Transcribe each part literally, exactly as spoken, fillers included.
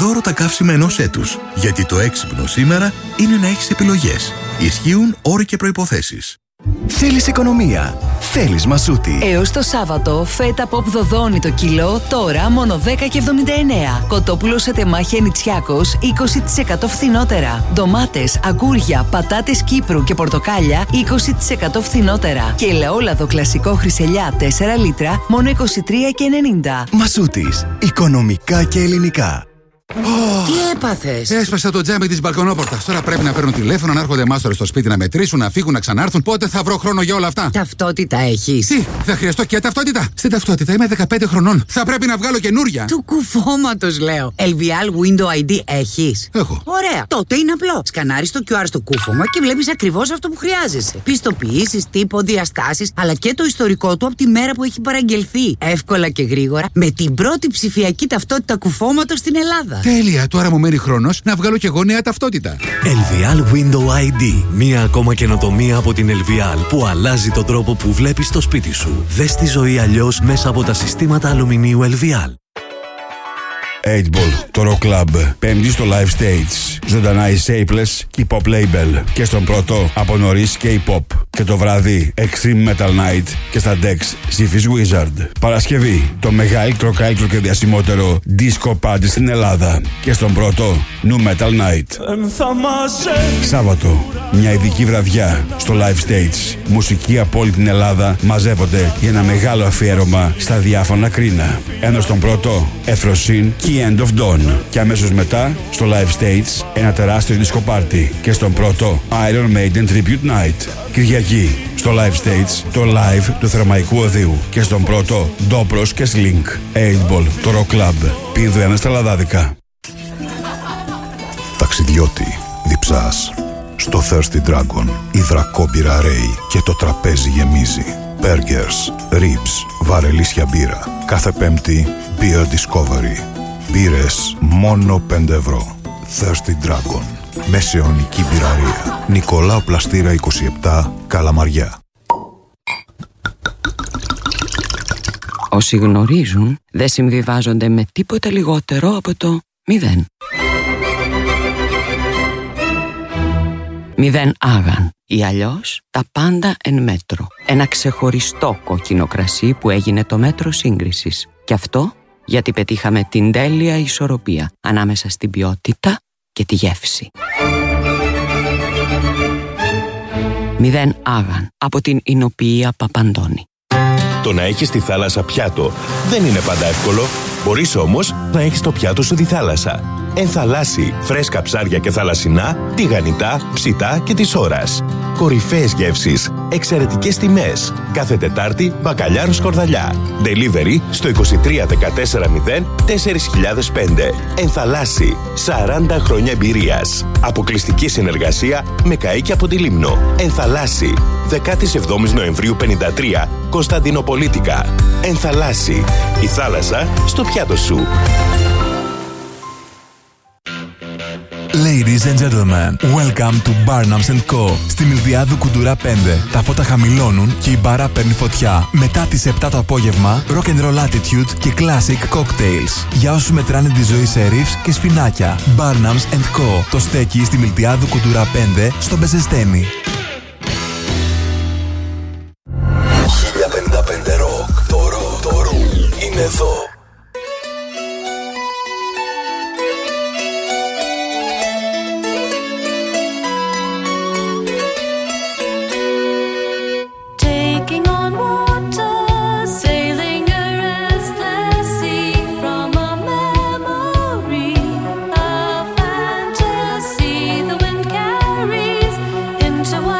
δώρο τα καύσιμα ενός έτους. Γιατί το έξυπνο σήμερα είναι να έχεις επιλογές. Ισχύουν όροι και προϋποθέσεις. Θέλεις οικονομία. Θέλεις Μασούτη. Έως το Σάββατο, φέτα pop δοδόνι το κιλό, τώρα μόνο δέκα και εβδομήντα εννέα. Κοτόπουλο σε τεμάχια Νητσιάκος, είκοσι τοις εκατό φθηνότερα. Ντομάτες, αγκούρια, πατάτες Κύπρου και πορτοκάλια, είκοσι τοις εκατό φθηνότερα. Και ελαιόλαδο κλασικό χρυσελιά τέσσερα λίτρα, μόνο είκοσι τρία και ενενήντα. Μασούτης. Οικονομικά και ελληνικά. Τι έπαθες? Έσπασα το τζάμι της μπαλκονόπορτας. Τώρα πρέπει να παίρνουν τηλέφωνο, να έρχονται μάστορες στο σπίτι να μετρήσουν, να φύγουν, να ξανάρθουν. Πότε θα βρω χρόνο για όλα αυτά? Ταυτότητα έχεις? Τι, θα χρειαστώ και ταυτότητα. Στην ταυτότητα είμαι δεκαπέντε χρονών. Θα πρέπει να βγάλω καινούρια. Του κουφώματος λέω. ελ βι ελ Window άι ντι έχεις? Έχω. Ωραία. Τότε είναι απλό. Σκανάρεις το κιου αρ στο κούφωμα και βλέπεις ακριβώς αυτό που χρειάζεσαι. Πιστοποιήσεις, τύπο, διαστάσεις, αλλά και το ιστορικό του από τη μέρα που έχει παραγγελθεί. Εύκολα και γρήγορα με την πρώτη ψηφιακή ταυτότητα κουφώματος στην Ελλάδα. Τέλεια, τώρα μου μένει χρόνος να βγάλω κι εγώ νέα ταυτότητα. ελ βι ελ Window άι ντι. Μία ακόμα καινοτομία από την ελ βι ελ που αλλάζει τον τρόπο που βλέπεις το σπίτι σου. Δες τη ζωή αλλιώς μέσα από τα συστήματα αλουμινίου ελ βι ελ. eight ball, το Rock Club. Πέμπτη στο Live Stage. Ζωντανά οι Shapeless και η Pop Label. Και στον πρώτο από νωρίς και η Pop. Και το βράδυ Extreme Metal Night. Και στα Dex Syphis Wizard. Παρασκευή το μεγαλύτερο, καλύτερο και διασημότερο disco party στην Ελλάδα. Και στον πρώτο New Metal Night. Σάββατο μια ειδική βραδιά στο Live Stage. Μουσική από όλη την Ελλάδα μαζεύονται για ένα μεγάλο αφιέρωμα στα διάφανα κρίνα. Ενώ στον πρώτο Efrosin και End of Dawn. Και αμέσως μετά στο Live Stage ένα τεράστιο disco party. Και στον πρώτο Iron Maiden Tribute Night. Κυριακή στο Live Stage το live του Θερμαϊκού Οδείου. Και στον πρώτο Ντόπρος και Slink. eight ball, το Rock Club. Πίνδου ένα στα λαδάδικα. Ταξιδιώτη, διψάς. Στο Thirsty Dragon η δρακόμπυρα ρέει και το τραπέζι γεμίζει. Burgers, ribs, βαρελίσια μπύρα. Κάθε Πέμπτη Beer Discovery. Μπύρες μόνο πέντε ευρώ. Thirsty Dragon. Μεσαιωνική μπυραρία. Νικολάου Πλαστήρα είκοσι επτά, Καλαμαριά. Όσοι γνωρίζουν δεν συμβιβάζονται με τίποτα λιγότερο από το μηδέν. Μηδέν Άγαν ή αλλιώς τα πάντα εν μέτρο. Ένα ξεχωριστό κόκκινο κρασί που έγινε το μέτρο σύγκρισης. Και αυτό γιατί πετύχαμε την τέλεια ισορροπία ανάμεσα στην ποιότητα και τη γεύση. Μηδέν Άγαν από την Ινοποιία Παπαντώνη. Το να έχεις τη θάλασσα πιάτο δεν είναι πάντα εύκολο. Μπορείς όμως να έχεις το πιάτο σου τη θάλασσα. Ενθαλάσσι, φρέσκα ψάρια και θαλασσινά, τηγανιτά, ψητά και της ώρας. Κορυφαίες γεύσεις, εξαιρετικές τιμές. Κάθε Τετάρτη, μπακαλιάρο σκορδαλιά. Delivery στο είκοσι τρία δεκατέσσερα μηδέν τέσσερα χιλιάδες πέντε. Ενθαλάσσι, σαράντα χρόνια εμπειρίας. Αποκλειστική συνεργασία με καΐκι από τη Λίμνο. Ενθαλάσσι, δεκαεπτά Νοεμβρίου πενήντα τρία, Κωνσταντινοπολίτικα. Ενθαλάσσι, η θάλασσα στο πιάτο σου. Ladies and gentlemen, welcome to Barnums and Co. Στη Μιλδιάδου Κουντουρά πέντε. Τα φώτα χαμηλώνουν και η μπάρα παίρνει φωτιά. Μετά τις επτά το απόγευμα, rock and roll attitude και classic cocktails. Για όσους μετράνε τη ζωή σε ρίφς και σφινάκια. Barnums and Co. Το στέκει στη Μιλδιάδου Κουντουρά πέντε στο Μπεζεστένι. χίλια πενήντα πέντε Rock. Το ρο, το ρο είναι εδώ. Into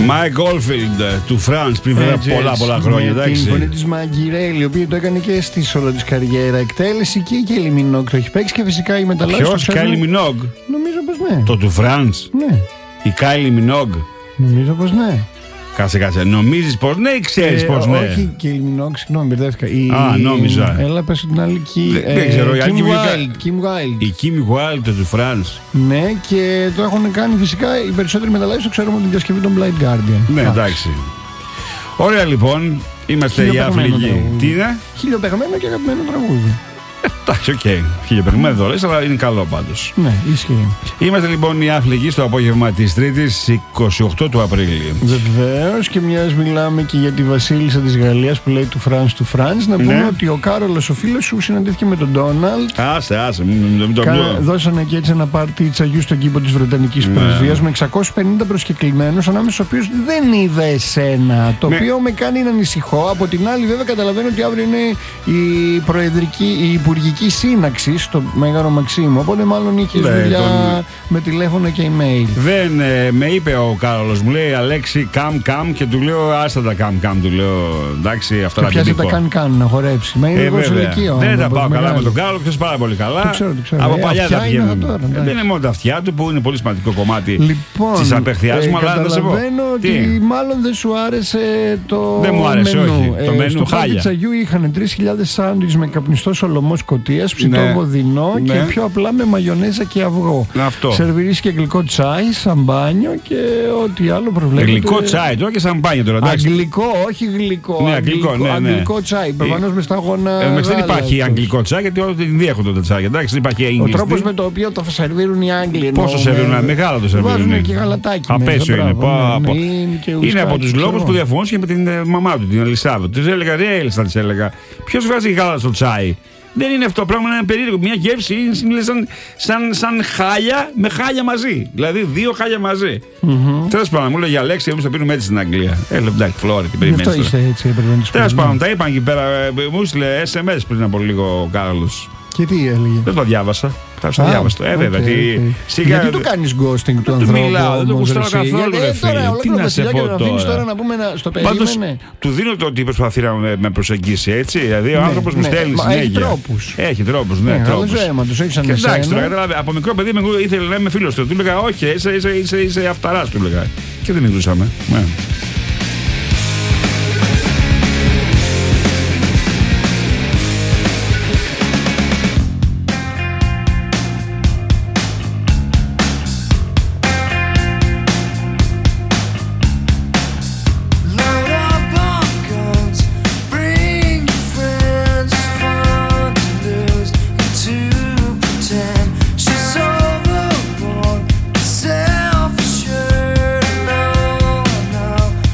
Mike Oldfield του France πριν βέβαια πολλά πολλά χρόνια. Εντάξει. Την φωνή της Μαγκυρέλη, η οποία το έκανε και στη σόλο της καριέρα εκτέλεση, και η Kylie Minogue το έχει παίξει, και φυσικά η μεταλλάσσος. Ποιος, η Kylie Minogue? Νομίζω πως ναι. Το του France? Ναι. Η Kylie Minogue? Νομίζω πως ναι. Κάτσε, κάτσε. Νομίζεις πως ναι ή ξέρεις ε, πως ναι? Όχι, η Kylie Minogue, συγγνώμη, μπερδεύτηκα. Α, νόμιζα. Έλα, πες την άλλη. Δεν, δεν ξέρω. Kim Wilde. Kim Wilde. Η Kim Wilde του France. Ναι, και το έχουν κάνει φυσικά οι περισσότεροι μεταλλάσσοι, το ξέρουμε από την διασκευή των Blind Guardian. Ναι, εντάξει. Ωραία, λοιπόν. Είμαστε οι άφληγοι. Τι είναι? Χιλιοπεγμένο και αγαπημένο τραγούδι. Εντάξει, οκ. Okay. Χιλιοπεγμένο εδώ λες, αλλά είναι καλό πάντως. Ναι, ισχύει. Είμαστε λοιπόν οι άφληγοι στο απόγευμα της Τρίτης, είκοσι οκτώ του Απρίλη. Βεβαίως, και μιας μιλάμε και για τη βασίλισσα της Γαλλίας που λέει του France του France. Να πούμε ναι. ότι ο Κάρολος, ο φίλος σου, συναντήθηκε με τον Ντόναλντ. Άσε, άσε, μην το Κα... Δώσανε και έτσι ένα πάρτι τσαγιού στον κήπο της Βρετανικής ναι. Πρεσβείας με εξακόσιους πενήντα προσκεκλημένους, ανάμεσα στους οποίους δεν είδα εσένα. Το ναι. οποίο με κάνει να ανησυχώ. Από την άλλη, βέβαια, καταλαβαίνω ότι αύριο είναι η προεδρική, η υπουργική σύναξη στο Μέγαρο Μαξίμου. Οπότε μάλλον είχε ναι, δουλειά τον... με τηλέφωνο και email. Δεν ε, με είπε ο Κάρολος, μου λέει Αλέξη, καμ καμ, και του λέω άστα τα καμ καμ. Του λέω εντάξει, αυτά τα πιάσε τα καν καν να χορέψει. Μα είναι ε, εγώ σε ηλικία. Δεν τα πάω καλά με τον Κάρολο, ξέρει πάρα πολύ καλά. Το ξέρω, το ξέρω. Από ε, παλιά τα βγαίνουν. Τώρα, δεν είναι μόνο τα αυτιά του που είναι πολύ σημαντικό κομμάτι λοιπόν, τη απεχθειάς μου, αλλά να σε πω. Καταλαβαίνω ότι μάλλον δεν σου άρεσε το. Δεν μου άρεσε, όχι. Το μενού στο χάλια. Στο τσαγιού είχαν τρεις χιλιάδες σάντουιτς με καπνιστό σολομό σκοτίας, ψητό βοδινό και πιο απλά με μαγιονέζα και αυγό. Σερβιρίστηκε γλυκό τσάι, σαμπάνιο και ό,τι άλλο προβλέπετε. Γλυκό τσάι τώρα και σαμπάνιο τώρα. Αγγλικό, όχι γλυκό. Ναι, αγγλικό, ναι, ναι. Αγγλικό τσάι. Προφανώς με σταγόνα. Ε, δεν υπάρχει αγγλικό τσάι, γιατί όλη την Ινδία έχουν το τσάι. Εντάξει, δεν υπάρχει αγγλικό. Ο τρόπος με το οποίο το σερβίρουν οι Άγγλοι. Πόσο σερβίρουν, μεγάλο το σερβίρουν. Βάζουν και γαλατάκι. Απέσιο είναι. Είναι από τους λόγους που διαφωνούσε με την μαμά του, την Ελισάβετ. Τη έλεγα, ρε Έλισσα, τη έλεγα. Ποιο βάζει γάλα στο τσάι? Δεν είναι αυτό το πράγμα, είναι περίεργο. Μια γεύση είναι σαν, σαν, σαν χάλια με χάλια μαζί. Δηλαδή δύο χάλια μαζί. Mm-hmm. Τέλος πάντων, μου λέγε Αλέξη, εμείς το πίνουμε έτσι στην Αγγλία. Έλα, εντάξει, Φλόρη, την περιμένεις. Αυτό είστε έτσι, έπρεπε να τους πω. Τέλος πάντων, τα είπαν εκεί πέρα. Μου έστειλε ες εμ ες πριν από λίγο ο Κάρολος. Και τι έλεγε? Δεν το διάβασα. Θα το διάβασα. Ε, βέβαια. Okay, okay. Σιγά... Γιατί του κάνεις ghosting του ανθρώπου? Δεν μιλάω, δεν το γουστάω καθόλου. Τι να σε πω τώρα. τώρα να πούμε στο περίμενε. Του δίνω το ότι προσπαθεί να με προσεγγίσει, έτσι. Δηλαδή ο άνθρωπος μου στέλνει συνέχεια. Έχει τρόπους. Έχει τρόπους, ναι. Εντάξει τώρα, από μικρό παιδί ήθελε να είμαι φίλος του. Του έλεγα όχι, είσαι αυταράς, του έλεγα. Και δεν μιλούσαμε. Self-assured, no, no.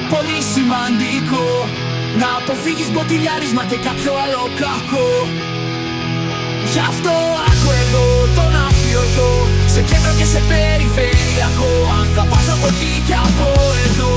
πολύ σημαντικό να αποφύγεις μποτιλιάρισμα και κάποιο άλλο κακό. Γι' αυτό άκου εδώ τον αφιωτό, σε κέντρο και σε περιφερειακό, αν θα πας από εκεί και από εδώ.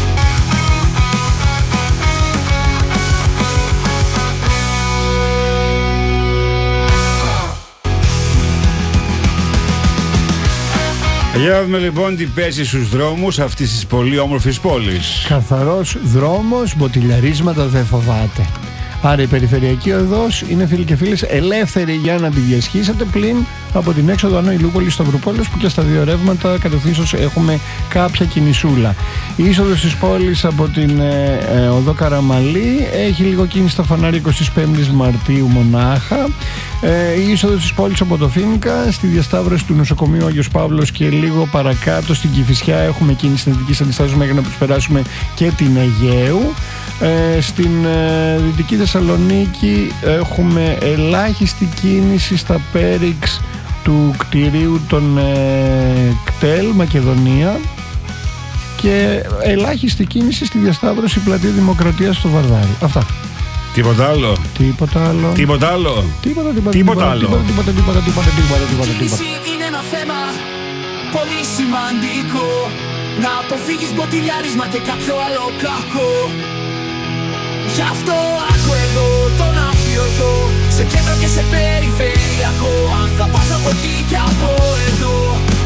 Για να δούμε λοιπόν τι παίζει στους δρόμους αυτής της πολύ όμορφης πόλης. Καθαρός δρόμος, μποτιλιαρίσματα δεν φοβάται. Άρα η περιφερειακή οδός είναι, φίλοι και φίλες, ελεύθερη για να τη διασχίσετε, πλην από την έξοδο Άνω Ηλιούπολης στο Αυροπόλεως, που και στα δύο ρεύματα κατευθύνσεως έχουμε κάποια κινησούλα. Η είσοδος της πόλης από την ε, ε, οδό Καραμαλή έχει λίγο κίνηση στα φανάρια εικοστή πέμπτη Μαρτίου μονάχα. Ε, η είσοδος της πόλης από το Φίνικα, στη διασταύρωση του νοσοκομείου Άγιος Παύλος και λίγο παρακάτω στην Κηφισιά έχουμε κίνηση συνδετικής αντιστάσεως μέχρι να προσπεράσουμε και την Αιγαίου. Ε, στην ε, Δυτική Θεσσαλονίκη έχουμε ελάχιστη κίνηση στα πέριξ του κτηρίου των ε, ΚΤΕΛ Μακεδονία και ελάχιστη κίνηση στη διασταύρωση Πλατεία Δημοκρατίας στο Βαρδάρι. Αυτά. Τίποτα άλλο. Τίποτα άλλο. Τίποτα άλλο. Τίποτα, τίποτα, τίποτα άλλο. Τίποτα, τίποτα, τίποτα, τίποτα, τίποτα, τίποτα, τίποτα. Είναι ένα θέμα πολύ σημαντικό να αποφύγεις μποτιλιάρισμα και κάποιο άλλο κακό. Γι' αυτό άκου εδώ τον αφιωτό, σε κέντρο και σε περιφερειακό, αν θα πας από εκεί και από εδώ.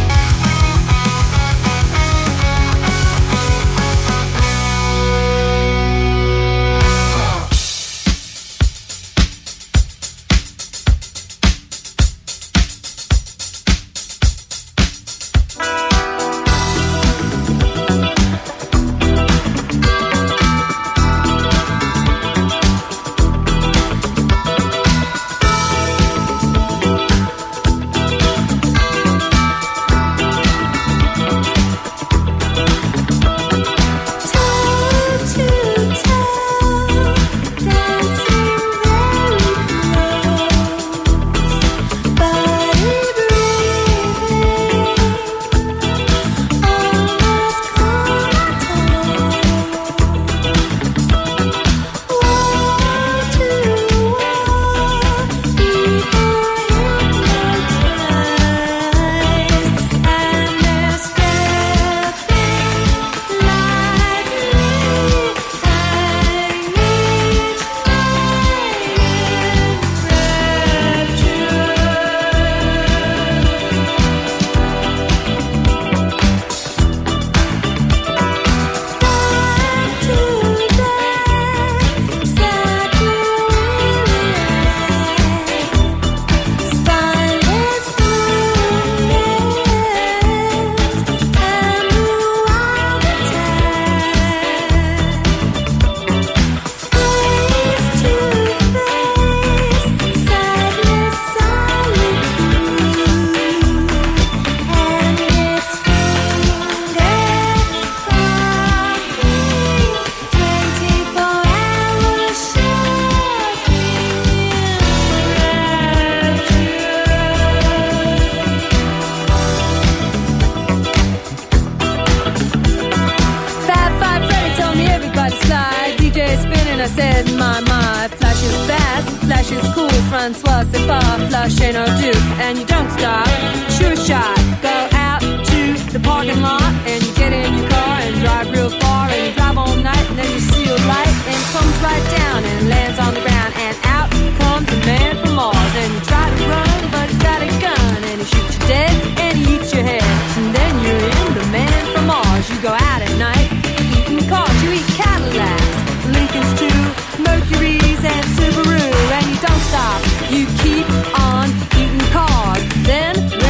Francois, c'est pas flush ain't no duke, and you don't stop. Sure shot, go out to the parking lot, and you get in your car and drive real far, and you drive all night, and then you see a light, and it comes right down and lands on the ground, and out comes a man from Mars, and you try to run, but he's got a gun, and he shoots you dead, and he eats your head, and then you're in the man from Mars. You go out at night, eating cars, you eat Cadillacs, Lincolns too, Mercuries and Subaru, and you don't stop. You keep on eating cars. Then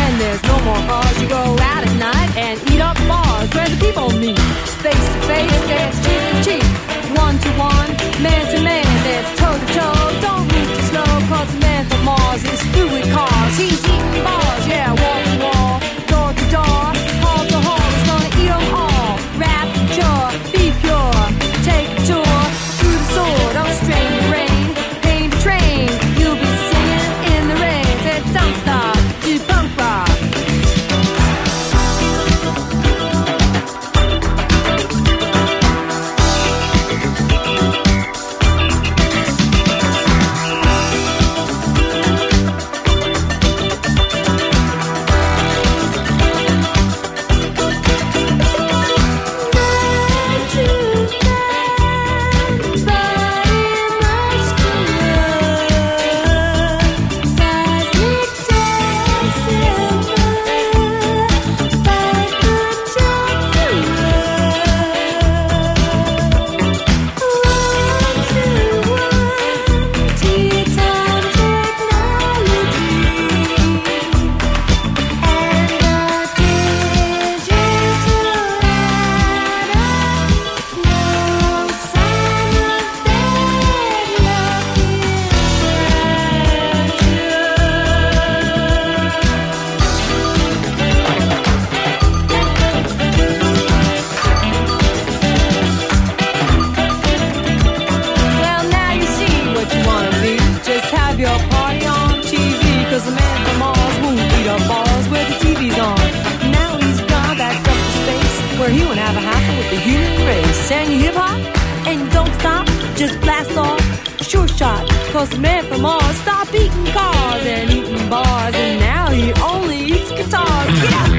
pop and don't stop, just blast off. Sure shot, cause the man from Mars stopped eating cars and eating bars, and now he only eats guitars. Get up!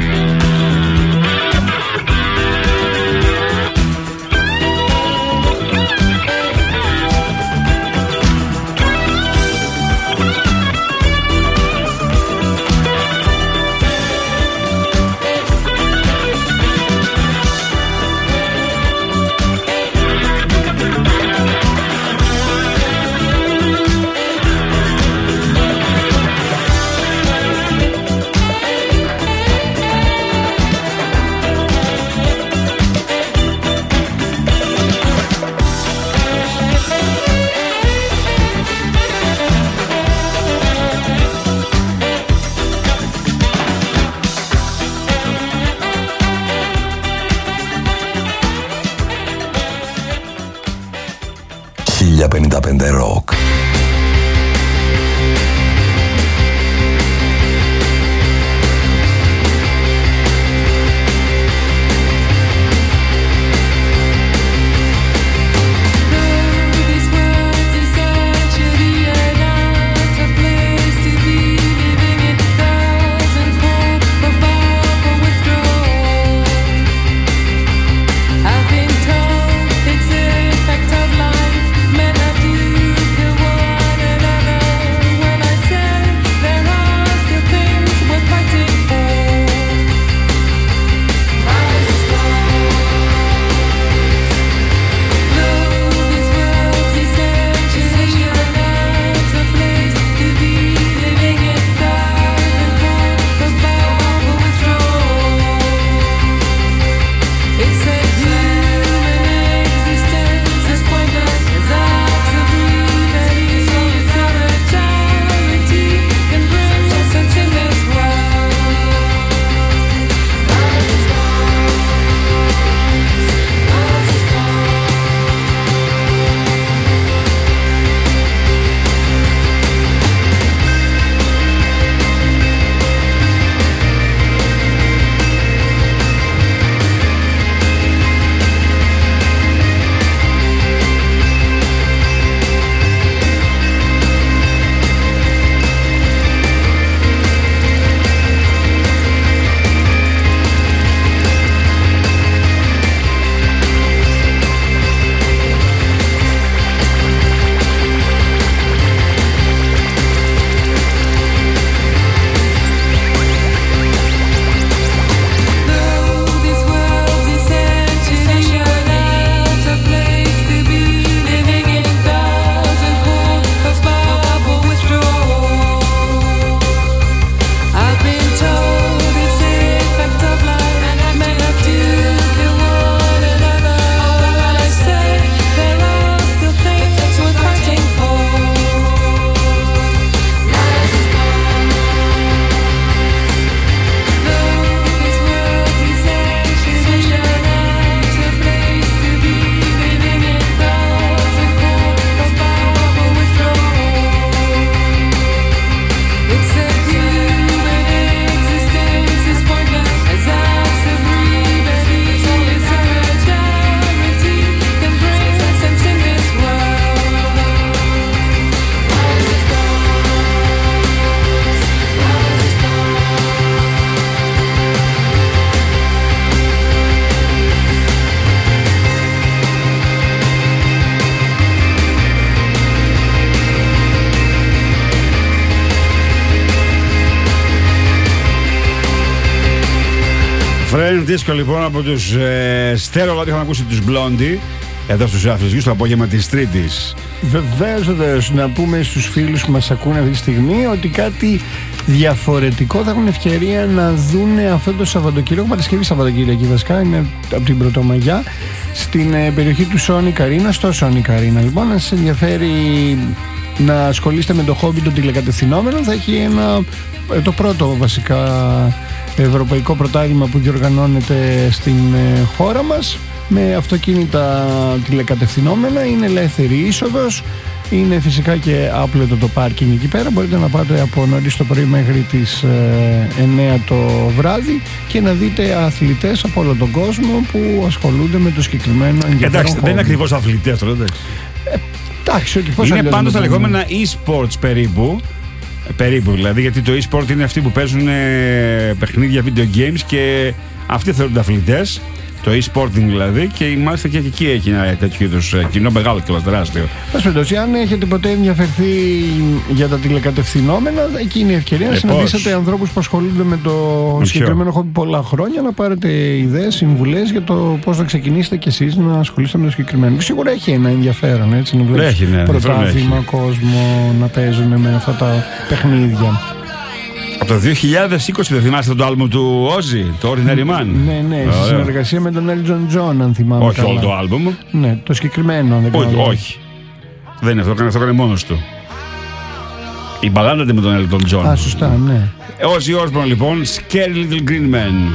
χίλια πενήντα πέντε Rock. Φρέν δίσκο λοιπόν από τους ε, Στέρολα, είχαμε ακούσει τους Blondie εδώ στους Αθλητικούς το απόγευμα της Τρίτης. Βεβαίως, βεβαίως. Να πούμε στους φίλους που μας ακούνε αυτή τη στιγμή ότι κάτι διαφορετικό θα έχουν ευκαιρία να δουν αυτό το Σαββατοκύριακο, Παρασκευή Σαββατοκύριακη βασικά, είναι από την Πρωτομαγιά, στην ε, περιοχή του Sonic Arena, στο Sonic Arena. Λοιπόν, αν σας ενδιαφέρει να ασχολείστε με το χόμπι των τηλεκατευθυνόμενων, θα έχει ένα, ε, το πρώτο βασικά ευρωπαϊκό πρωτάθλημα που διοργανώνεται στην ε, χώρα μας με αυτοκίνητα τηλεκατευθυνόμενα. Είναι ελεύθερη είσοδος, Είναι φυσικά και άπλετο το πάρκινγκ εκεί πέρα. Μπορείτε να πάτε από νωρίς το πρωί μέχρι τις ε, εννιά το βράδυ και να δείτε αθλητές από όλο τον κόσμο που ασχολούνται με το συγκεκριμένο ενδιαφέρον. Εντάξει, δεν είναι ακριβώς αθλητές τώρα, εντάξει. Ε, εντάξει, όχι, πώς είναι πάντως τα το λεγόμενα e-sports περίπου. Περίπου δηλαδή, γιατί το e-sport είναι αυτοί που παίζουν ε, παιχνίδια video games και αυτοί θεωρούνται αθλητές. Το e-sporting δηλαδή, και μάλιστα και εκεί έχει ένα τέτοιο είδους κοινό μεγάλο και τεράστιο. Πας πεντώσει, αν έχετε ποτέ ενδιαφερθεί για τα τηλεκατευθυνόμενα, εκεί είναι η ευκαιρία ε, να συναντήσετε ανθρώπους που ασχολούνται με το με συγκεκριμένο χόμπι πολλά χρόνια, να πάρετε ιδέες, συμβουλές για το πώς να ξεκινήσετε κι εσείς να ασχολείστε με το συγκεκριμένο. Και σίγουρα έχει ένα ενδιαφέρον, έτσι, να βλέπεις ναι, πρωτάθλημα, κόσμο να παίζουν με αυτά τα παιχνίδια. Από το δύο χιλιάδες είκοσι δεν θυμάστε το άλμπουμ του Ozzy, το Ordinary Man? Ναι, ναι, σε συνεργασία με τον Elton John, αν θυμάμαι. Όχι καλά. όλο το άλμπουμ. Ναι, το συγκεκριμένο, αν δεν όχι, κάνω. όχι. Δεν είναι αυτό, αυτό έκανε μόνος του. Η μπαλάντα με τον Elton John. Α, σωστά, ναι. Ozzy Osbourne λοιπόν, Scary Little Green Man.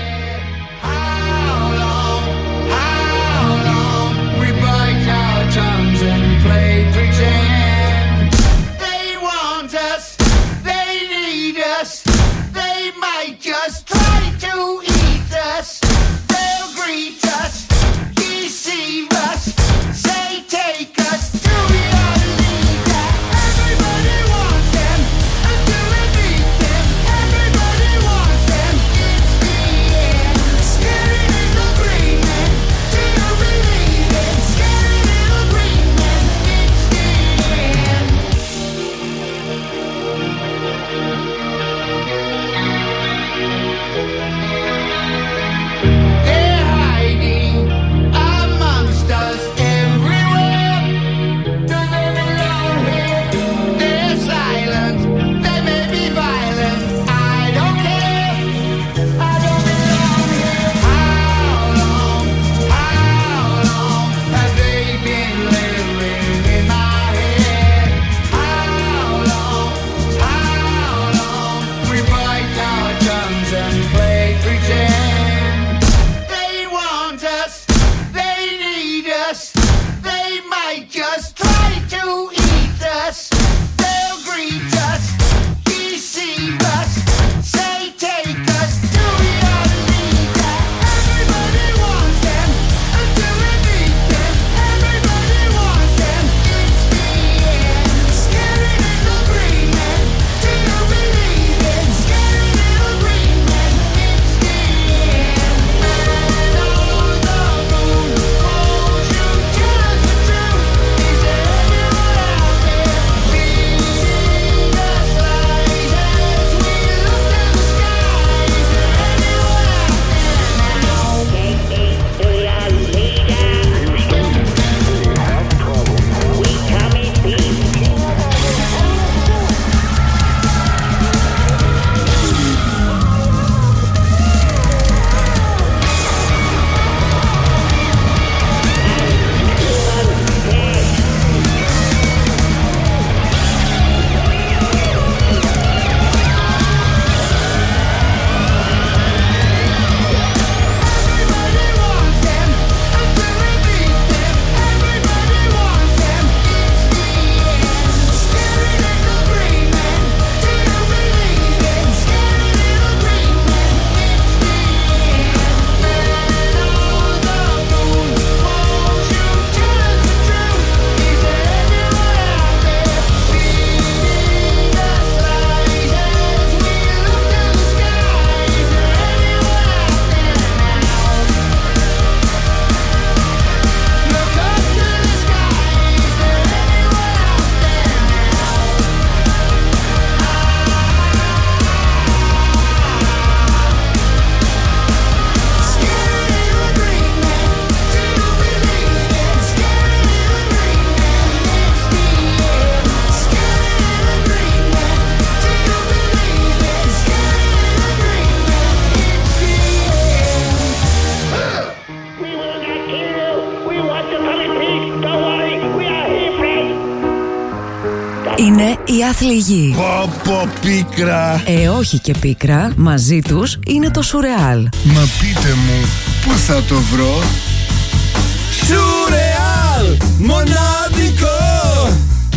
Είναι οι άθλοι γη. Πω πω πίκρα. Ε, όχι και πίκρα. Μαζί τους είναι το Σουρεάλ. Μα πείτε μου, πού θα το βρω? Σουρεάλ, μοναδικό.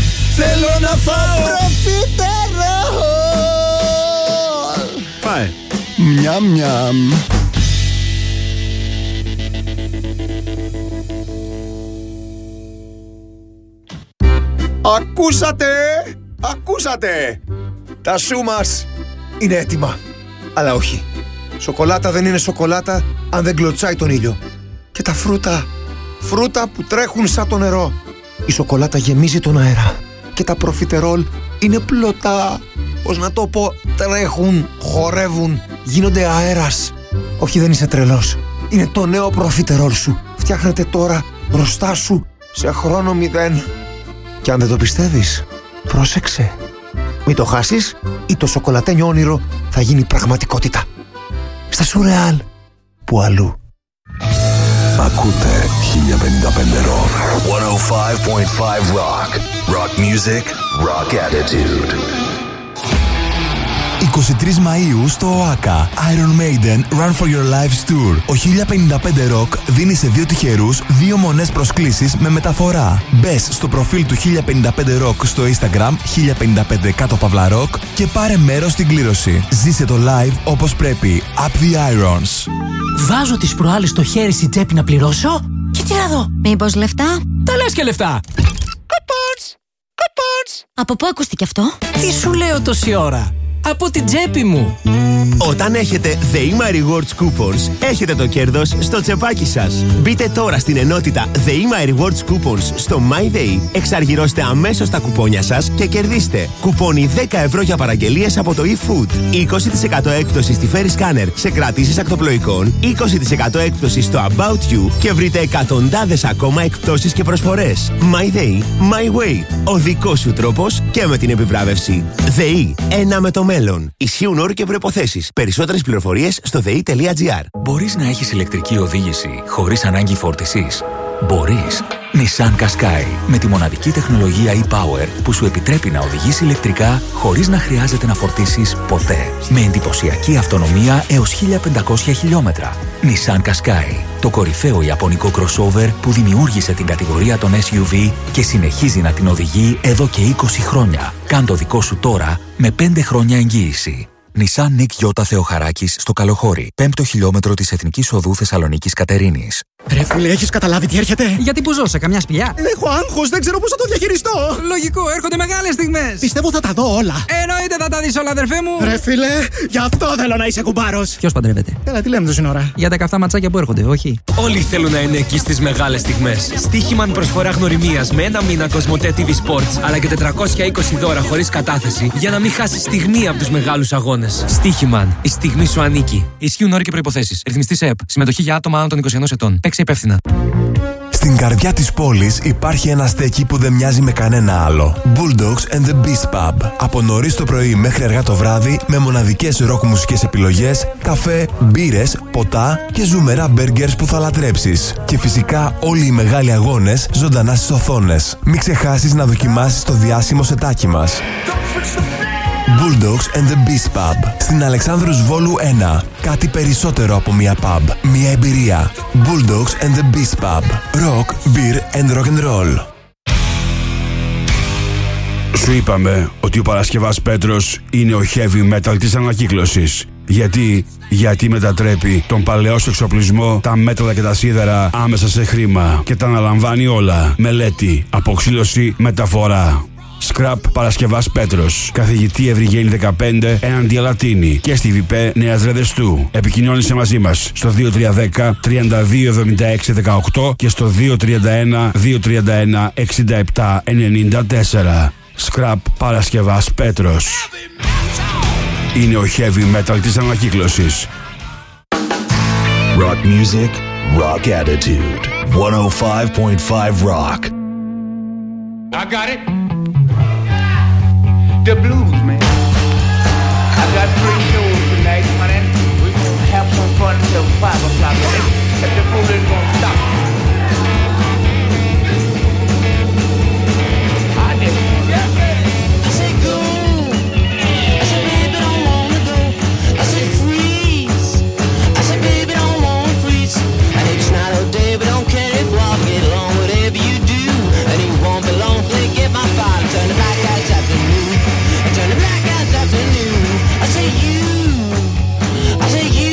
Μιαμ μιαμ. Ακούσατε! Ακούσατε! Τα σου μας είναι έτοιμα. Αλλά όχι. Σοκολάτα δεν είναι σοκολάτα αν δεν κλωτσάει τον ήλιο. Και τα φρούτα, φρούτα που τρέχουν σαν το νερό. Η σοκολάτα γεμίζει τον αέρα. Και τα προφιτερόλ είναι πλωτά. Πώς να το πω, τρέχουν, χορεύουν, γίνονται αέρας. Όχι, δεν είσαι τρελός. Είναι το νέο προφιτερόλ σου. Φτιάχνεται τώρα μπροστά σου σε χρόνο μηδέν. Και αν δεν το πιστεύεις, πρόσεξε. Μην το χάσεις ή το σοκολατένιο όνειρο θα γίνει πραγματικότητα. Στα Σουρεάλ, που αλλού. Ακούτε χίλια πενήντα πέντε Rock. εκατόν πέντε κόμμα πέντε Rock. Rock music, rock attitude. είκοσι τρεις Μαΐου στο ΟΑΚΑ Iron Maiden Run for Your Lives Tour. Ο χίλια πενήντα πέντε Rock δίνει σε δύο τυχερούς δύο μονές προσκλήσεις με μεταφορά. Μπες στο προφίλ του χίλια πενήντα πέντε Rock στο Instagram χίλια πενήντα πέντε κάτω παύλα Rock και πάρε μέρος στην κλήρωση. Ζήσε το live όπως πρέπει. Up the Irons. Βάζω τις προάλλες στο χέρι στην τσέπη να πληρώσω και τι να δω. Μήπως λεφτά? Τα λες και λεφτά. Κουπόνς! Κουπόνς! Από πού ακούστηκε αυτό? Τι σου λέω τόση ώρα? Από την τσέπη μου. Όταν έχετε ΔΕΗΜΑ Rewards Coupons, έχετε το κέρδος στο τσεπάκι σας. Μπείτε τώρα στην ενότητα ΔΕΗΜΑ Rewards Coupons στο MyDay, εξαργυρώστε αμέσως τα κουπόνια σας και κερδίστε κουπόνι δέκα ευρώ για παραγγελίες από το eFood, είκοσι τοις εκατό έκπτωση στη Ferry Scanner σε κρατήσεις ακτοπλοϊκών, είκοσι τοις εκατό έκπτωση στο About You και βρείτε εκατοντάδες ακόμα εκπτώσεις και προσφορές. MyDay, My Way. Ο δικός σου τρόπος και με την επιβράβευση. ΔΕΗ, ένα με το μέλλον. Ισχύουν όροι και προϋποθέσεις. Περισσότερες πληροφορίες στο δε ι τελεία τζι άρ. Μπορείς να έχεις ηλεκτρική οδήγηση χωρίς ανάγκη φόρτισης. Μπορείς. Nissan Qashqai με τη μοναδική τεχνολογία e-Power που σου επιτρέπει να οδηγείς ηλεκτρικά χωρίς να χρειάζεται να φορτίσεις ποτέ. Με εντυπωσιακή αυτονομία έως χίλια πεντακόσια χιλιόμετρα. Nissan Qashqai, το κορυφαίο ιαπωνικό crossover που δημιούργησε την κατηγορία των ες γιου βι και συνεχίζει να την οδηγεί εδώ και είκοσι χρόνια. Κάν το δικό σου τώρα με πέντε χρόνια εγγύηση. Nissan Nick Yota Θεοχαράκης στο Καλοχώρι, πέμπτο χιλιόμετρο της Εθνικής Οδού Θεσσαλονίκης Κατερίνης. Ρε φίλε, έχεις καταλάβει τι έρχεται? Γιατί που ζω σε καμιά σπηλιά. Έχω άγχος, δεν ξέρω πώς θα το διαχειριστώ. Λογικό, έρχονται μεγάλες στιγμές. Πιστεύω θα τα δω όλα. Εννοείται θα τα δεις όλα, αδερφέ μου. Ρε φίλε, γι' αυτό θέλω να είσαι κουμπάρος. Ποιος παντρεύεται? Έλα, τι λέμε τόση ώρα? Για δεκαεφτά ματσάκια που έρχονται, όχι. Όλοι θέλουν να είναι εκεί στις μεγάλες στιγμές. Στοίχημα με προσφορά γνωριμίας με ένα μήνα Κοσμοτέ τι βι Sports αλλά και τετρακόσια είκοσι δώρα χωρίς κατάθεση για να μην χάσεις στιγμή από τους μεγάλους αγώνες. Στοίχημαν, η στιγμή σου ανήκει. Ισχύουν όροι και προϋποθέσεις. Ρυθμιστής ΕΕΠ. Συμμετοχή για άτομα άνω των είκοσι ενός ετών. Παίξε υπεύθυνα. Στην καρδιά της πόλης υπάρχει ένα στέκι που δεν μοιάζει με κανένα άλλο. Bulldogs and the Beast Pub. Από νωρίς το πρωί μέχρι αργά το βράδυ με μοναδικές ροκ μουσικές επιλογές, καφέ, μπύρες, ποτά και ζουμερά μπέργκερς που θα λατρέψεις. Και φυσικά όλοι οι μεγάλοι αγώνες ζωντανά στις οθόνες. Μην ξεχάσεις να δοκιμάσεις το διάσημο σετάκι μας. Bulldogs and the Beast Pub. Στην Αλεξάνδρους Βόλου ένα. Κάτι περισσότερο από μια pub. Μια εμπειρία. Bulldogs and the Beast Pub. Rock, beer and rock and roll. Σου είπαμε ότι ο Παρασκευάς Πέτρος είναι ο heavy metal της ανακύκλωσης. Γιατί, γιατί μετατρέπει τον παλαιό σου εξοπλισμό, τα μέταλλα και τα σίδερα άμεσα σε χρήμα και τα αναλαμβάνει όλα. Μελέτη, αποξήλωση, μεταφορά. Scrap Παρασκευάς Πέτρος. Καθηγητή Ευρυγένη δεκαπέντε έναντι Λατίνη και στη ΒΙΠΕ Νέας Ρεδεστού. Επικοινώνησε μαζί μας στο δύο τρία ένα μηδέν τριάντα δύο εβδομήντα έξι δεκαοκτώ και στο δύο τρία ένα δύο τρία ένα εξήντα επτά ενενήντα τέσσερα. Scrap Παρασκευάς Πέτρος. Είναι ο heavy metal της ανακύκλωσης. Rock music, rock attitude. εκατόν πέντε κόμμα πέντε Rock. I got it. The blues, man. I got three shows tonight, man. We gonna have some fun till five o'clock. If the fool is gonna stop. I did. I say go. I say baby, don't wanna go. I say freeze. I say baby, don't wanna freeze. And it's not a day, but don't care if I'll get along whatever you do. And it won't be long till they get my fire. Turn the black guys afternoon. Turn the black guys afternoon. I say you. I say you.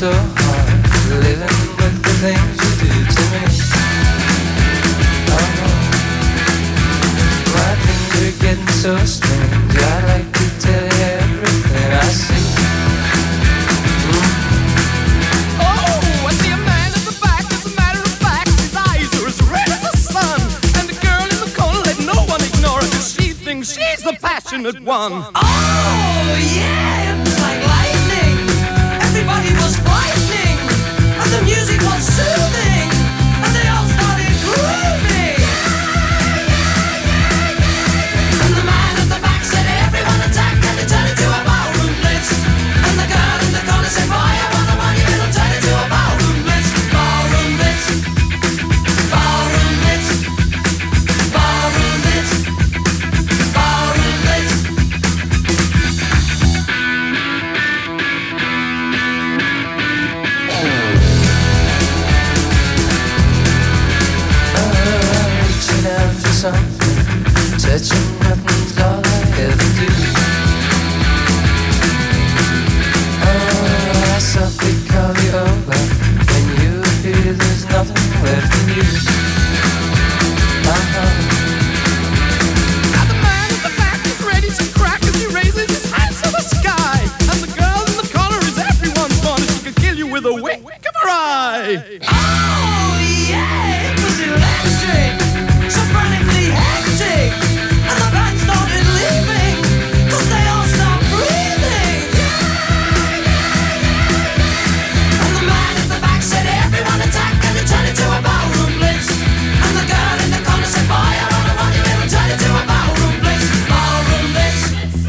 so hard living with the things you do to me. Oh, my things are getting so strange. I'd like to tell you everything I see. Mm. Oh, I see a man in the back. As a matter of fact, his eyes are as red as the sun. And the girl in the corner, let no one ignore her, 'cause she thinks she's the passionate one. Oh, yeah, it was like lightning. Everybody was frightening, and the music was soothing, and they all started grooving. And the man at the back said, everyone attack, and they turned into a ballroom blitz. And the girl in the corner said, boy, I wanna want you, it'll turn into a ballroom blitz. Ballroom blitz, ballroom blitz, ballroom blitz, ballroom blitz. Reaching out for something, touching nothing's all I ever do. Oh, I softly call you over, when you appear there's nothing left in you. Uh-huh. Now the man at the back is ready to crack as he raises his hands to the sky. And the girl in the corner is everyone's corner. She could kill you with a wink of her eye. Oh, yeah, it was electric, so frantically hectic. And the band started leaving, 'cause they all stopped breathing. And the man at the back said, everyone attack, and it turned into a ballroom blitz. And the girl in the corner said, boy, I don't know what you will turn into a ballroom blitz. Ballroom blitz.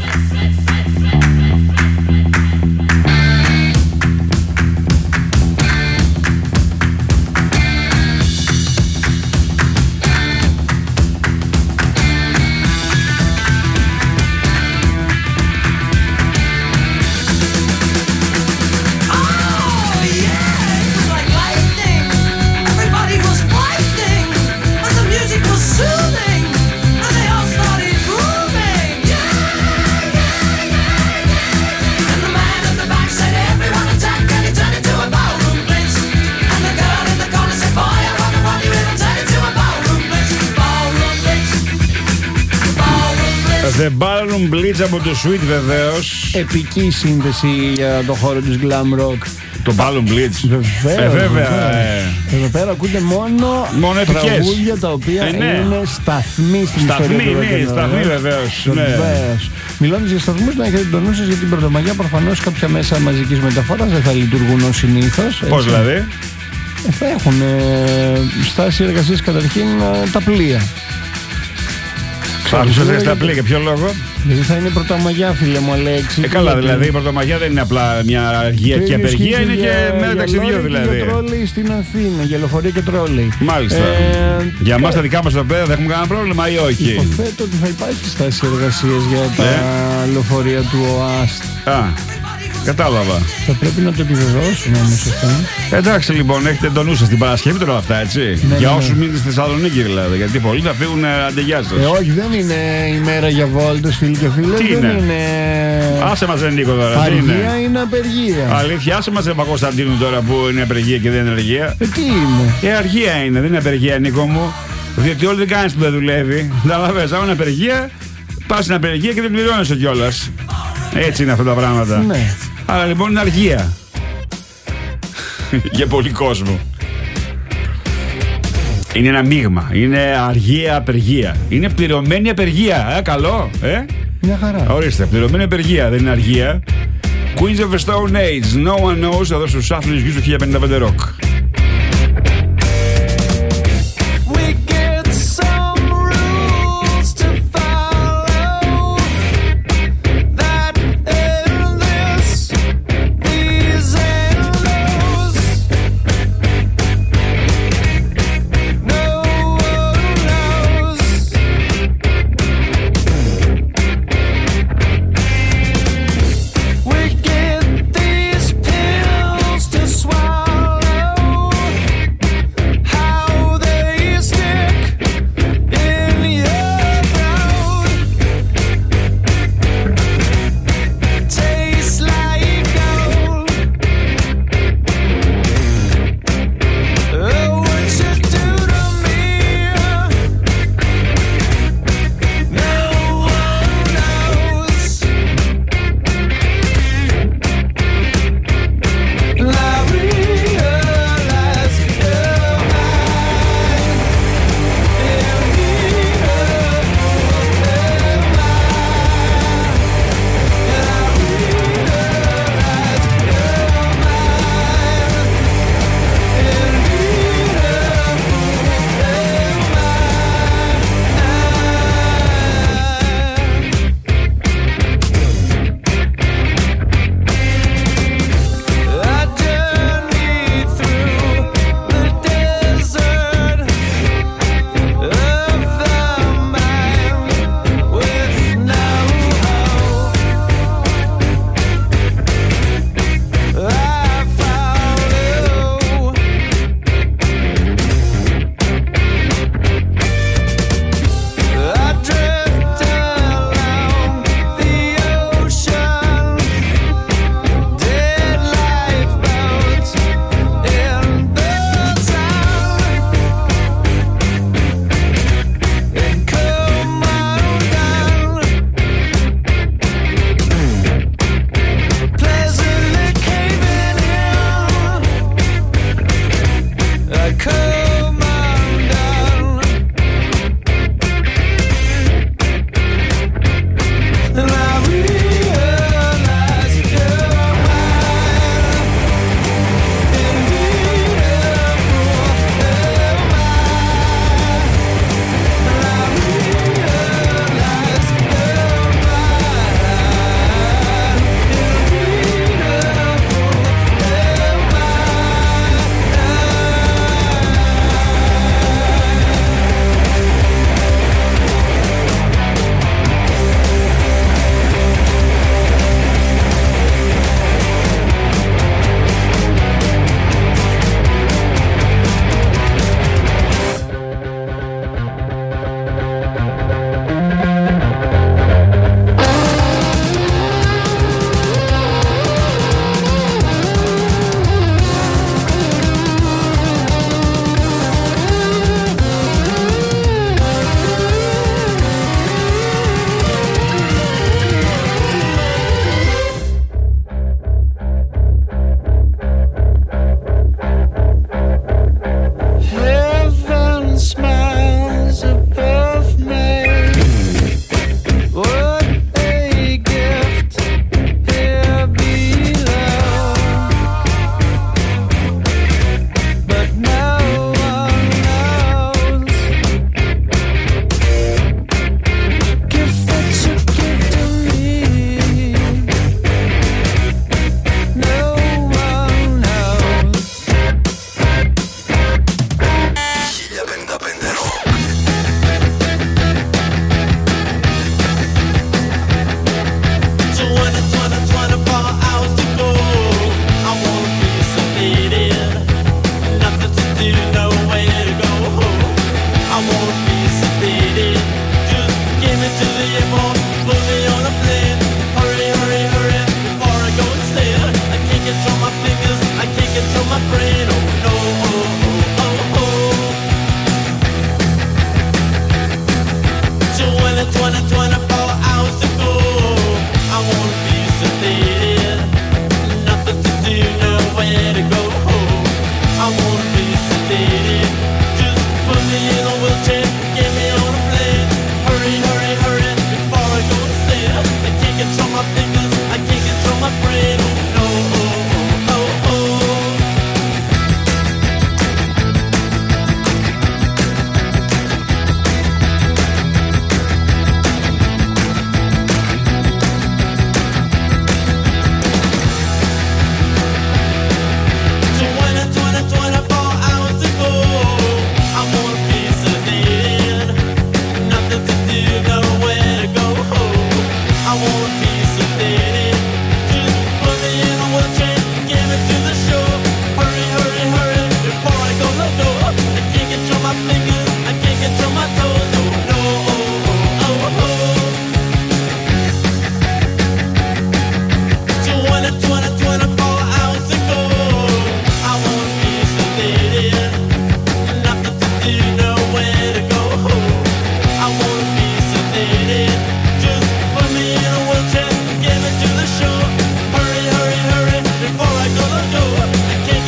The Ballroom Blitz από το Sweet βεβαίως. Επική σύνδεση για το χώρο της glam rock. Το Ballroom Blitz. Βεβαίως. Ε, βέβαια. Ε. Εδώ πέρα ακούτε μόνο, μόνο τραγούδια τα οποία ε, ναι. είναι σταθμοί στην σταθμοί, ιστορία του rock. Ναι, σταθμοί βεβαίως. Βεβαίως. Μιλώντας για σταθμούς, να έχετε τον νου σας για την Πρωτομαγιά. Προφανώς κάποια μέσα μαζικής μεταφοράς δεν θα λειτουργούν ως συνήθως. Πώς δηλαδή? Ε, θα έχουν ε, στάση εργασίας καταρχήν ε, τα πλοία. Άκουσα στα πλοία, για ποιο λόγο? Γιατί θα είναι Πρωτομαγιά, φίλε μου, Αλέξη. Ε, καλά, δηλαδή η Πρωτομαγιά δεν είναι απλά μια αργία και απεργία, είναι και μέρα ταξιδιού δηλαδή. Για τρόλεϊ στην Αθήνα, για λεωφορεία και τρόλεϊ. Μάλιστα. Ε, για εμάς τα δικά μας εδώ πέρα δεν έχουμε κανένα πρόβλημα ή όχι? Υποθέτω ότι θα υπάρχει στάση εργασίας για τα ε. λεωφορεία του ΟΑΣΤ. Α, κατάλαβα. Θα πρέπει να το επιβεβαιώσουμε όμως αυτό. Εντάξει λοιπόν, έχετε τον νου σας την Παρασκευή τώρα αυτά, έτσι. Ναι, για ναι, όσους ναι. μείνετε στη Θεσσαλονίκη δηλαδή. Γιατί πολλοί θα φύγουν αντεγιά σας. Ε, όχι, δεν είναι ημέρα για βόλτες, φίλοι και φίλες. Τι δεν είναι? είναι. Άσε μας, δεν Νίκο τώρα. Αργία τι είναι? είναι απεργία. Αλήθεια, άσε μας, Παπακοσταντίνου τώρα που είναι απεργία και δεν είναι αργία. Ε, τι είναι? Ε, αργία είναι, δεν είναι απεργία, Νίκο μου. Διότι όλοι δεν κάνεις που δεν δουλεύει. Καταλαβαίνεις, άμα είναι απεργία, πας στην απεργία και δεν πληρώνεσαι κιόλας. Έτσι είναι αυτά τα πράγματα. Ναι. Άρα λοιπόν είναι αργία. Για πολύ κόσμο. Είναι ένα μείγμα. Είναι αργία απεργία. Είναι πληρωμένη απεργία. Ε, καλό, ε. Μια χαρά. Ορίστε, πληρωμένη απεργία, δεν είναι αργία. Queens of the Stone Age, No One Knows, εδώ στους Άφρονες Γης του χίλια πενήντα πέντε Rock. We get these pills to swallow.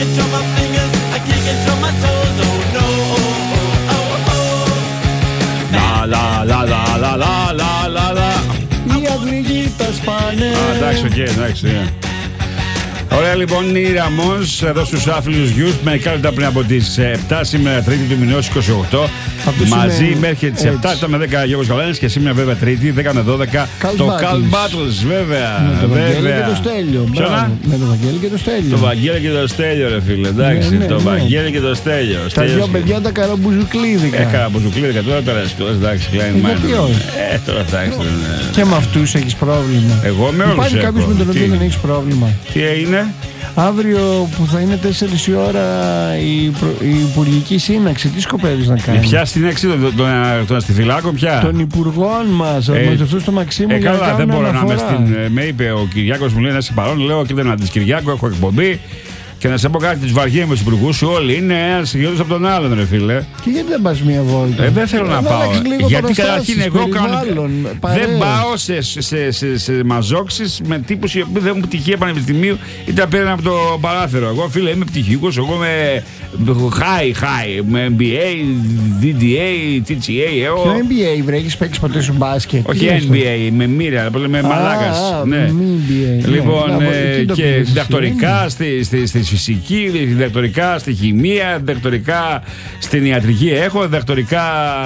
it from my fingers, I kick it from my toes. Oh no, oh oh oh oh. La la la la la la la la la. Οι αυλικοί τα σπάνε. Α, εντάξει, οκ, εντάξει. Ωραία, λοιπόν, η Ραμός εδώ στους άφιλους γιους. Μερικά λεπτά πριν από τις επτά, σήμερα Τρίτη του μηνός είκοσι οκτώ. Μαζί είναι... μέχρι τις επτά ήταν με δέκα Γιώργος Γαλάνης και σήμερα βέβαια Τρίτη δέκα με δώδεκα Cult το Battles. Cult Battles, βέβαια. Με το βέβαια. Βαγγέλη και το Στέλιο. Ποιο με το Βαγγέλη και το Στέλιο. Το Βαγγέλη και το Στέλιο, ρε φίλε. Εντάξει, ναι, ναι, το ναι. Βαγγέλη και το Στέλιο. Τα Στέλιος δυο και... παιδιά τα καραμπουζουκλίδικα. Ε, καραμπουζουκλίδικα τώρα τώρα εντάξει, κλάει ε, γιατί όχι. Ε, τώρα εντάξει. Και με αυτούς έχεις πρόβλημα. Εγώ με όλους υπάρχει έχω. κάποιος με τον οποίο δεν έχεις πρόβλημα. Τι έγινε? Αύριο που θα είναι τέσσερις η ώρα η, προ... η υπουργική σύναξη, τι σκοπεύεις να κάνεις? Ποια σύναξη των το, το, το αστιφυλάκων, πια? Των υπουργών μας, ε, με αυτούς το Μαξίμου. Ε, για καλά, να δεν μπορώ αναφορά. να είμαι στην. Με είπε ο Κυριάκος, μου λέει να είσαι παρόν. Λέω και δεν αντί Κυριάκο, έχω εκπομπή. Και να σε πω κάτι, του βαριέμαι του υπουργού σου όλοι είναι ένα χειρότερο από τον άλλον, ρε φίλε. Και γιατί δεν πα μία βόλτα? Ε, δεν θέλω ε, να πάω. Γιατί καταρχήν εγώ κάνω. Παρέες. Δεν πάω σε, σε, σε, σε μαζόξεις με τύπους οι οποίοι δεν έχουν πτυχία πανεπιστημίου ή τα παίρνουν από το παράθυρο. Εγώ, φίλε, είμαι πτυχιούχος, εγώ με high, high, με εμ μπι έι, ντι ντι έι, τι τζι έι. Εγώ... Ποιο εμ μπι έι, βρε, έχεις παίξει ποτέ σου μπάσκετ? Όχι εμ μπι έι, με μοίρα, με μαλάκας. Ναι. Λοιπόν, και διδακτορικά στη φυσική, διδακτορικά στη χημεία, διδακτορικά στην ιατρική έχω, διδακτορικά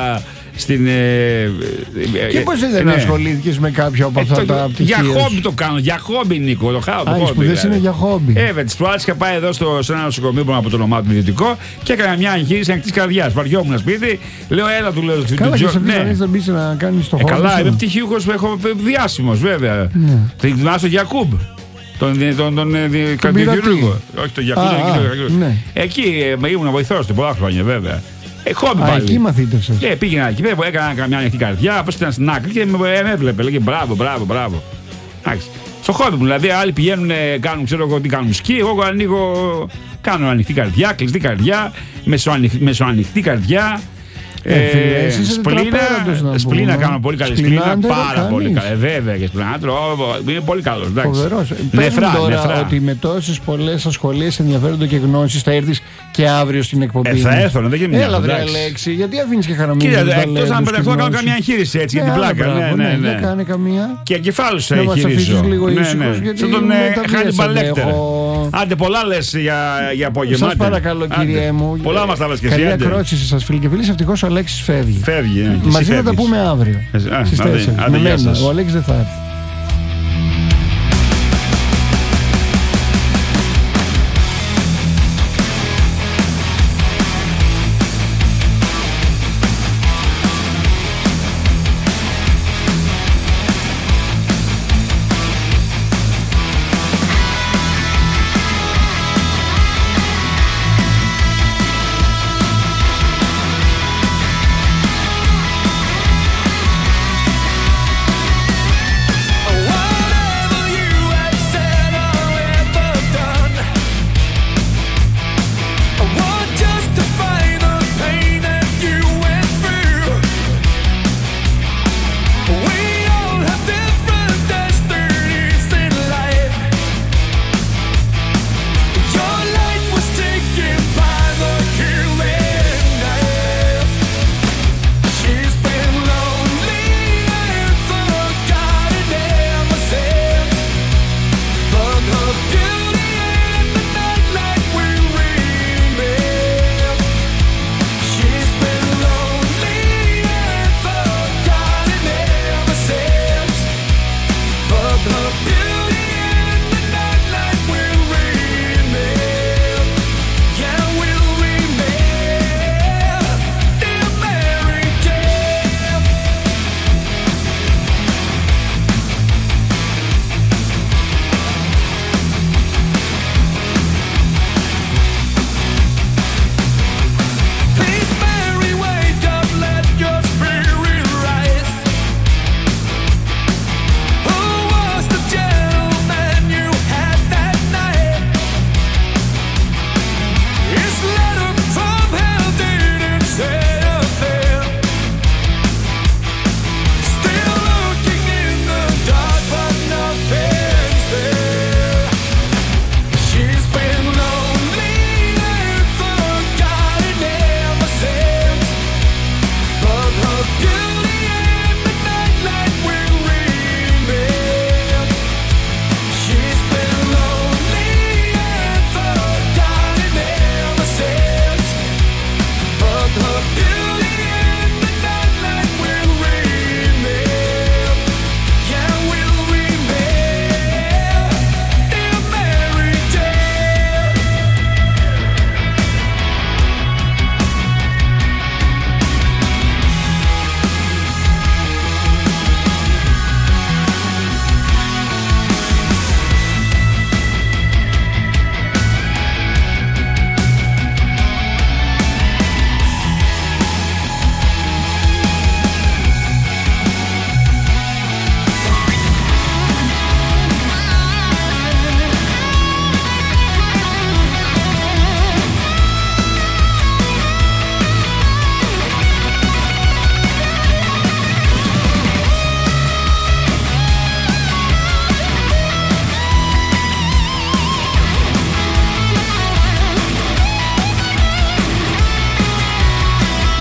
στην. Ε, και πώς δεν ναι. ασχολήθηκες με κάποιο από αυτά ε, τα πτυχία? Για χόμπι το κάνω, για χόμπι, Νίκο. Το χάω, Α, οι σπουδές είναι για χόμπι. Ε, με τις προάλλες είχα πάει εδώ στο, σε ένα νοσοκομείο που από το όνομά του ιδιωτικό και έκανα μια εγχείρηση ανοιχτής καρδιάς. Βαριόμουν σπίτι, λέω έλα του λέω. Καλά, και σε αυτήν την δεν μπεις να κάνεις το χόμπι. Καλά, είμαι πτυχίουχος, έχω διάσημος βέβαια. Θα θυμάσαι τον Γιακούμπ. Τον, τον, τον, τον καρδιοχειρούργο. Όχι, τον Γιακούμπ. Ναι. Εκεί ήμουν βοηθός του πολλά χρόνια βέβαια. Ε, χόμπι πάλι. Εκεί μαθήτευσες. Ε, πήγαινα εκεί, έκανα μια ανοιχτή καρδιά, αφού ήταν στην άκρη και με έβλεπε. Λέγε μπράβο, μπράβο, μπράβο. Εντάξει. Στο χόμπι μου, δηλαδή άλλοι πηγαίνουν, κάνουν, ξέρω εγώ τι κάνουν σκι. Εγώ ανοίγω, κάνω ανοιχτή καρδιά, κλειστή καρδιά, μεσοανοιχτή καρδιά. Ε, ε, σπλήνα, σπλήνα κάνω πολύ καλή σπλήνα, πάρα πολύ καλή. Ε, βέβαια και σπλήνα, είναι πολύ καλό. Φοβερός. Νεφρά, τώρα νεφρά. Ότι με τόσες πολλές ασχολίες, ενδιαφέροντα και γνώσεις θα έρθεις και αύριο στην εκπομπή. Ε, θα έρθω, δεν γίνεται. Έλα, βρε Αλέξη, γιατί αφήνεις και χαραμίζεις? Κοίτα, εκτός αν πεταχτώ να κάνω καμία εγχείρηση έτσι για την πλάκα. Ναι, ναι, ναι. Κάνε καμία. Και εγκεφάλους θα εγχειρήσω. Σαν τον Χάνιμπαλ Λέκτερ. Άντε, πολλά λες για απόγευμα. Σας παρακαλώ, κύριε μου. Πολλά μας τα λες και εσύ. Καλή ακρόαση σας, φίλοι και φίλοι. Ευτυχώς ο Αλέξης φεύγει. Φεύγει. Μαζί θα τα πούμε αύριο. Στις τέσσερις. Ο Αλέξης δεν θα έρθει.